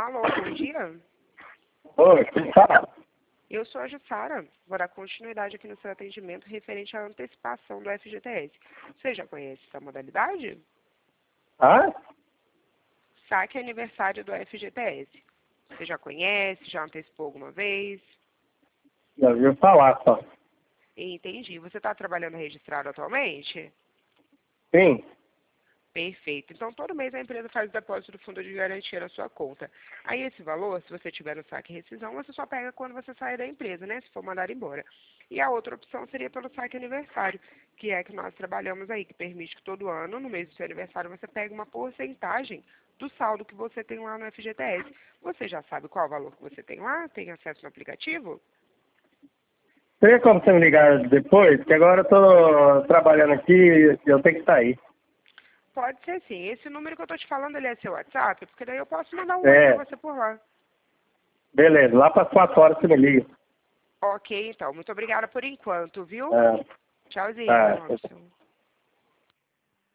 Alô, bom dia. Oi, quem fala? Eu sou a Jussara. Vou dar continuidade aqui no seu atendimento referente à antecipação do FGTS. Você já conhece essa modalidade? Ah? Saque aniversário do FGTS. Você já conhece? Já antecipou alguma vez? Já ouviu falar só. Entendi. Você está trabalhando registrado atualmente? Sim. Perfeito. Então, todo mês a empresa faz o depósito do fundo de garantia na sua conta. Aí, esse valor, se você tiver no saque e rescisão, você só pega quando você sair da empresa, né? Se for mandar embora. E a outra opção seria pelo saque aniversário, que é que nós trabalhamos aí, que permite que todo ano, no mês do seu aniversário, você pegue uma porcentagem do saldo que você tem lá no FGTS. Você já sabe qual o valor que você tem lá? Tem acesso no aplicativo? Teria como você me ligar depois? Que agora eu tô trabalhando aqui e eu tenho que sair. Pode ser sim. Esse número que eu tô te falando, ele é seu WhatsApp? Porque daí eu posso mandar um oi pra É, você por lá. beleza. Lá para 4 horas você me liga. Ok, então. Muito obrigada por enquanto, viu? É, Tchauzinho, tá. Robson.